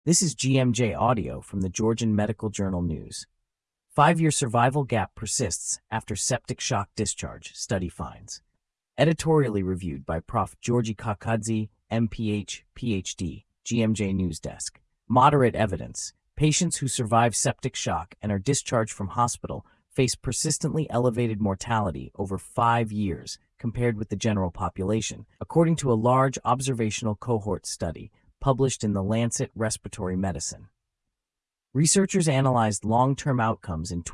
This is GMJ Audio from the Georgian Medical Journal News. 5-year survival gap persists after septic shock discharge, study finds. Editorially reviewed by Prof. Georgi Kakadze, MPH, PhD, GMJ News Desk. Moderate evidence. Patients who survive septic shock and are discharged from hospital face persistently elevated mortality over 5 years compared with the general population, according to a large observational cohort study published in The Lancet Respiratory Medicine. Researchers analyzed long-term outcomes in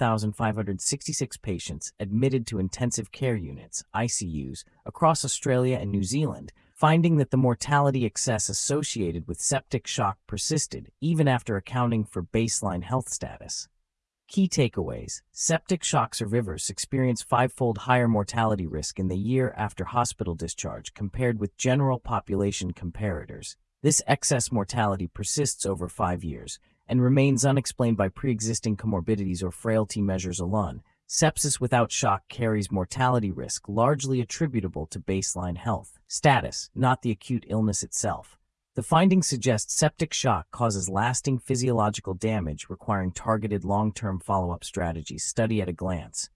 24,566 patients admitted to intensive care units, ICUs, across Australia and New Zealand, finding that the mortality excess associated with septic shock persisted even after accounting for baseline health status. Key takeaways: septic shock survivors experience 5-fold higher mortality risk in the year after hospital discharge compared with general population comparators. This excess mortality persists over 5 years and remains unexplained by pre-existing comorbidities or frailty measures alone. Sepsis without shock carries mortality risk largely attributable to baseline health status, not the acute illness itself. The findings suggest septic shock causes lasting physiological damage requiring targeted long-term follow-up strategies. Study at a glance.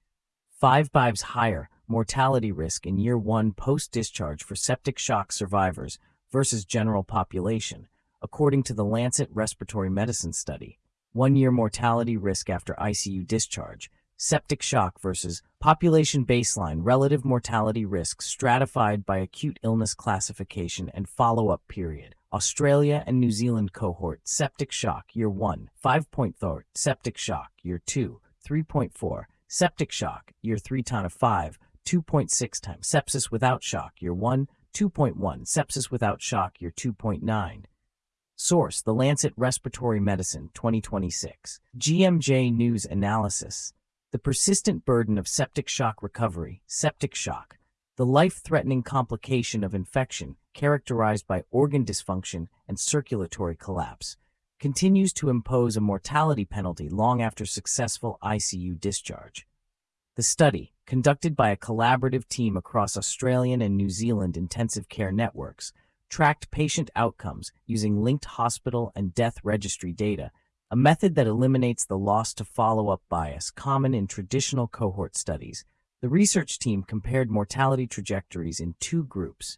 5 times higher mortality risk in year 1 post-discharge for septic shock survivors versus general population, according to the Lancet Respiratory Medicine study. 1-year mortality risk after ICU discharge, septic shock versus population baseline relative mortality risk stratified by acute illness classification and follow-up period. Australia and New Zealand cohort: septic shock year 1, 5.4, septic shock year 2, 3.4, septic shock year 3 times 5, 2.6 times, sepsis without shock year 1, 2.1, sepsis without shock year 2.9. Source: The Lancet Respiratory Medicine, 2026. GMJ News Analysis. The persistent burden of septic shock recovery, septic shock, the life-threatening complication of infection characterized by organ dysfunction and circulatory collapse, continues to impose a mortality penalty long after successful ICU discharge. The study, conducted by a collaborative team across Australian and New Zealand intensive care networks, tracked patient outcomes using linked hospital and death registry data, a method that eliminates the loss-to-follow-up bias common in traditional cohort studies. The research team compared mortality trajectories in 2 groups: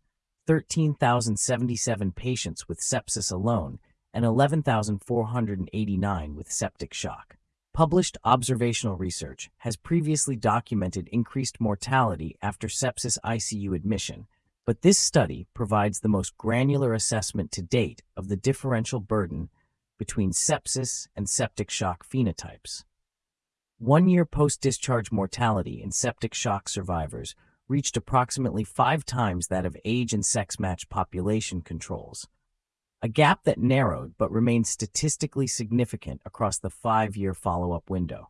13,077 patients with sepsis alone and 11,489 with septic shock. Published observational research has previously documented increased mortality after sepsis ICU admission, but this study provides the most granular assessment to date of the differential burden between sepsis and septic shock phenotypes. 1-year post-discharge mortality in septic shock survivors reached approximately 5 times that of age and sex-matched population controls, a gap that narrowed but remained statistically significant across the 5-year follow-up window.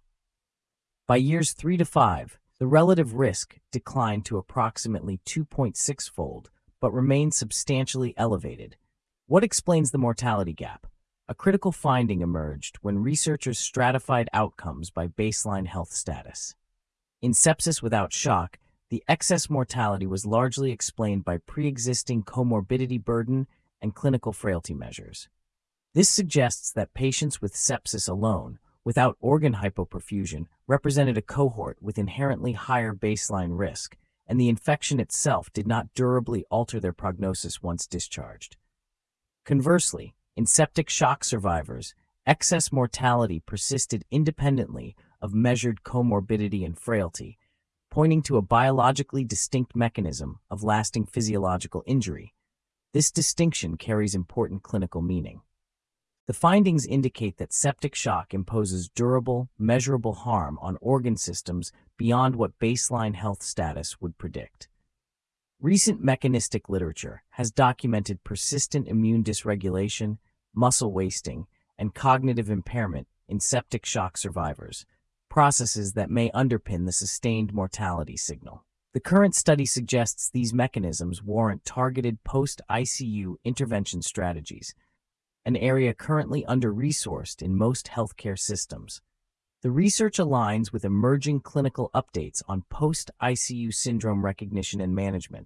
By years 3 to 5, the relative risk declined to approximately 2.6-fold, but remained substantially elevated. What explains the mortality gap? A critical finding emerged when researchers stratified outcomes by baseline health status. In sepsis without shock, the excess mortality was largely explained by pre-existing comorbidity burden and clinical frailty measures. This suggests that patients with sepsis alone, without organ hypoperfusion, represented a cohort with inherently higher baseline risk, and the infection itself did not durably alter their prognosis once discharged. Conversely, in septic shock survivors, excess mortality persisted independently of measured comorbidity and frailty, pointing to a biologically distinct mechanism of lasting physiological injury. This distinction carries important clinical meaning. The findings indicate that septic shock imposes durable, measurable harm on organ systems beyond what baseline health status would predict. Recent mechanistic literature has documented persistent immune dysregulation, muscle wasting, and cognitive impairment in septic shock survivors, processes that may underpin the sustained mortality signal. The current study suggests these mechanisms warrant targeted post-ICU intervention strategies, an area currently under-resourced in most healthcare systems. The research aligns with emerging clinical updates on post-ICU syndrome recognition and management,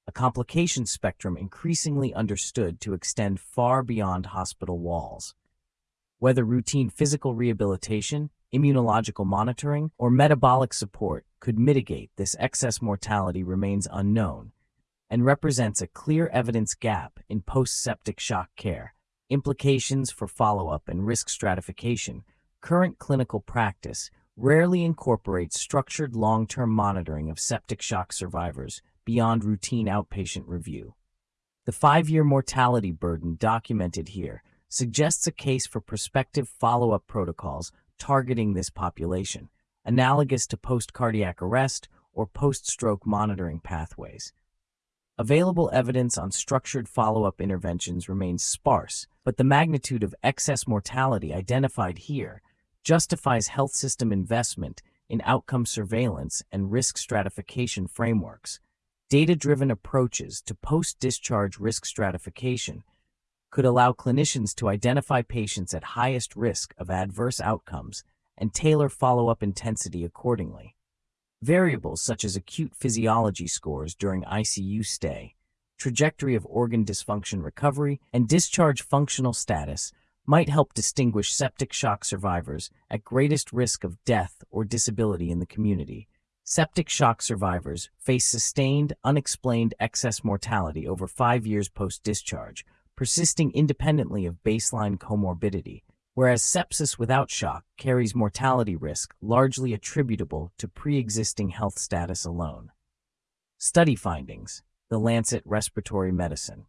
a complication spectrum increasingly understood to extend far beyond hospital walls. Whether routine physical rehabilitation, immunological monitoring, or metabolic support could mitigate this excess mortality remains unknown and represents a clear evidence gap in post-septic shock care. Implications for follow-up and risk stratification. Current clinical practice rarely incorporates structured long-term monitoring of septic shock survivors beyond routine outpatient review. The 5-year mortality burden documented here suggests a case for prospective follow-up protocols targeting this population, analogous to post-cardiac arrest or post-stroke monitoring pathways. Available evidence on structured follow-up interventions remains sparse, but the magnitude of excess mortality identified here justifies health system investment in outcome surveillance and risk stratification frameworks. Data-driven approaches to post-discharge risk stratification could allow clinicians to identify patients at highest risk of adverse outcomes and tailor follow-up intensity accordingly. Variables such as acute physiology scores during ICU stay, trajectory of organ dysfunction recovery, and discharge functional status might help distinguish septic shock survivors at greatest risk of death or disability in the community. Septic shock survivors face sustained, unexplained excess mortality over 5 years post-discharge, persisting independently of baseline comorbidity, whereas sepsis without shock carries mortality risk largely attributable to pre-existing health status alone. Study findings. The Lancet Respiratory Medicine.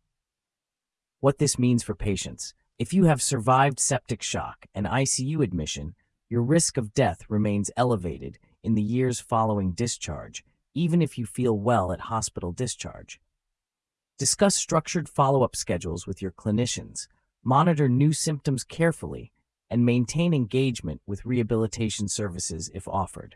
What this means for patients. If you have survived septic shock and ICU admission, your risk of death remains elevated in the years following discharge, even if you feel well at hospital discharge. Discuss structured follow-up schedules with your clinicians, monitor new symptoms carefully, and maintain engagement with rehabilitation services if offered.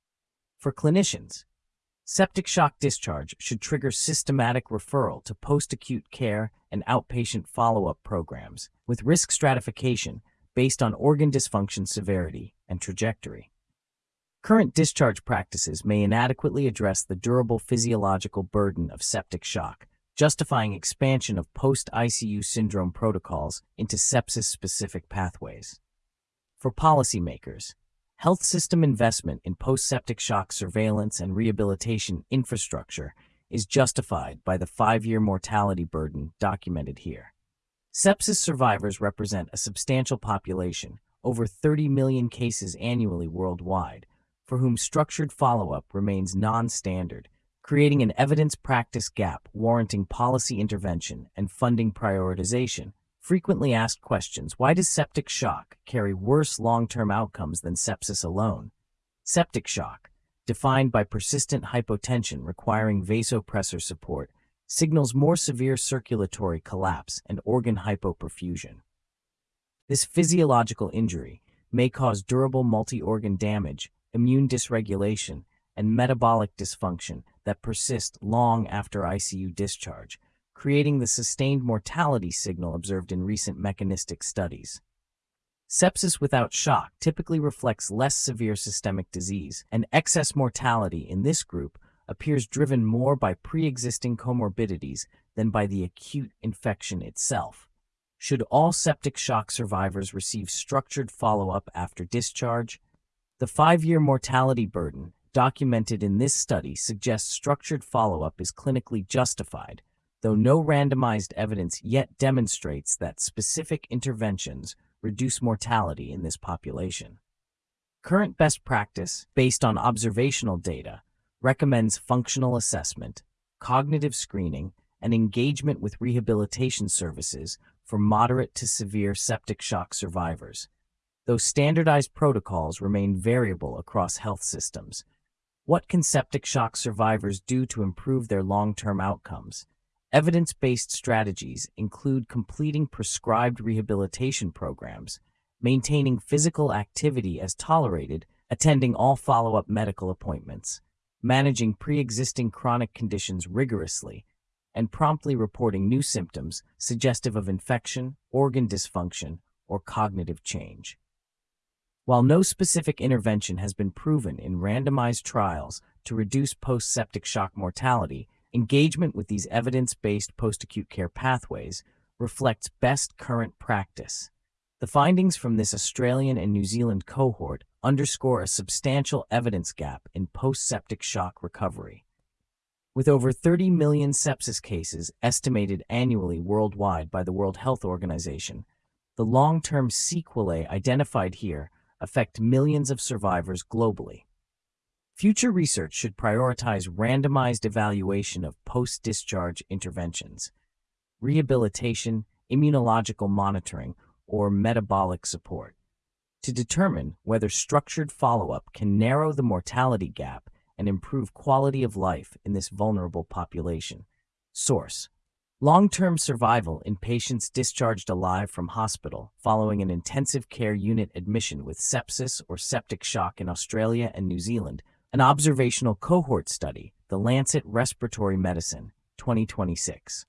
For clinicians, septic shock discharge should trigger systematic referral to post-acute care and outpatient follow-up programs, with risk stratification based on organ dysfunction severity and trajectory. Current discharge practices may inadequately address the durable physiological burden of septic shock, justifying expansion of post-ICU syndrome protocols into sepsis-specific pathways. For policymakers, health system investment in post-septic shock surveillance and rehabilitation infrastructure is justified by the 5-year mortality burden documented here. Sepsis survivors represent a substantial population, over 30 million cases annually worldwide, for whom structured follow-up remains non-standard, creating an evidence-practice gap warranting policy intervention and funding prioritization. Frequently asked questions: why does septic shock carry worse long-term outcomes than sepsis alone? Septic shock, defined by persistent hypotension requiring vasopressor support, signals more severe circulatory collapse and organ hypoperfusion. This physiological injury may cause durable multi-organ damage, immune dysregulation, and metabolic dysfunction that persist long after ICU discharge, creating the sustained mortality signal observed in recent mechanistic studies. Sepsis without shock typically reflects less severe systemic disease, and excess mortality in this group appears driven more by pre-existing comorbidities than by the acute infection itself. Should all septic shock survivors receive structured follow-up after discharge? The 5-year mortality burden documented in this study suggests structured follow-up is clinically justified, though no randomized evidence yet demonstrates that specific interventions reduce mortality in this population. Current best practice, based on observational data, recommends functional assessment, cognitive screening, and engagement with rehabilitation services for moderate to severe septic shock survivors. Though standardized protocols remain variable across health systems, what can septic shock survivors do to improve their long-term outcomes? Evidence-based strategies include completing prescribed rehabilitation programs, maintaining physical activity as tolerated, attending all follow-up medical appointments, managing pre-existing chronic conditions rigorously, and promptly reporting new symptoms suggestive of infection, organ dysfunction, or cognitive change. While no specific intervention has been proven in randomized trials to reduce post-septic shock mortality, Engagement with these evidence-based post-acute care pathways reflects best current practice. The findings from this Australian and New Zealand cohort underscore a substantial evidence gap in post-septic shock recovery. With over 30 million sepsis cases estimated annually worldwide by the World Health Organization, the long-term sequelae identified here affect millions of survivors globally. Future research should prioritize randomized evaluation of post-discharge interventions, rehabilitation, immunological monitoring, or metabolic support, to determine whether structured follow-up can narrow the mortality gap and improve quality of life in this vulnerable population. Source: long-term survival in patients discharged alive from hospital following an intensive care unit admission with sepsis or septic shock in Australia and New Zealand, an observational cohort study, The Lancet Respiratory Medicine, 2026.